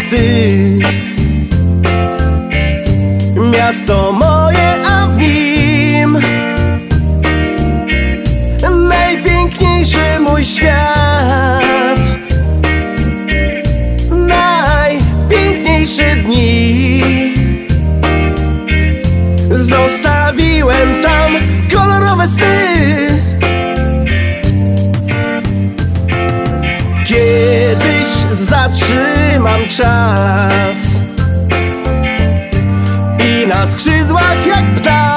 ty. Miasto moje, a w nim najpiękniejszy mój świat. Najpiękniejsze dni zostawiłem tam, kolorowe sny. Kiedyś zatrzymam czas i na skrzydłach jak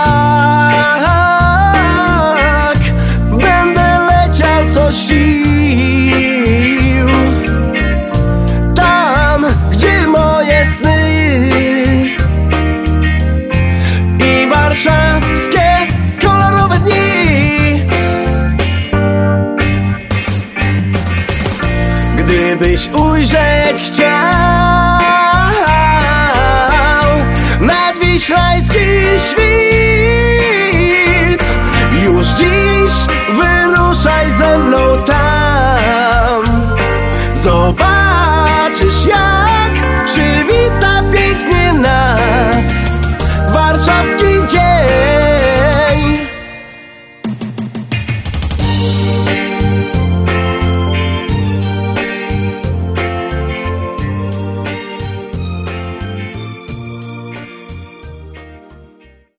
ptak będę leciał co sił, tam gdzie moje sny i warszawskie kolorowe dni. Gdybyś ujrzeć chciał nadwiślański świt, już dziś wyruszaj ze mną tam. Zobaczysz, jak przywita pięknie nas warszawski dzień.